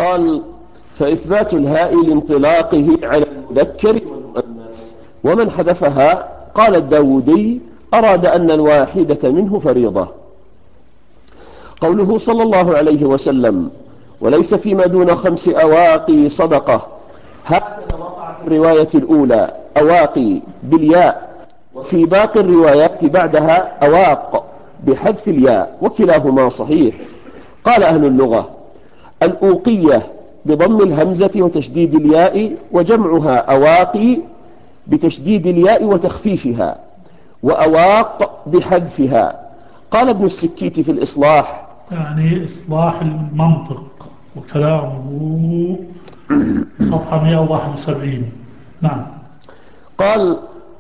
قال: فإثبات الهاء لانطلاقه على المذكر والمؤنث، ومن حذفها قال الداودي أراد أن الواحدة منه فريضة. قوله صلى الله عليه وسلم: وليس فيما دون 5 أواقي صدقة، هكذا وقع في الرواية الأولى أواقي بالياء، وفي باقي الروايات بعدها أواق بحذف الياء، وكلاهما صحيح. قال أهل اللغة: الأوقية بضم الهمزة وتشديد الياء، وجمعها أواقي بتشديد الياء وتخفيفها، وأواق بحذفها. قال ابن السكيت في الإصلاح: يعني إصلاح المنطق وكلامه في صفحة 171. نعم. قال: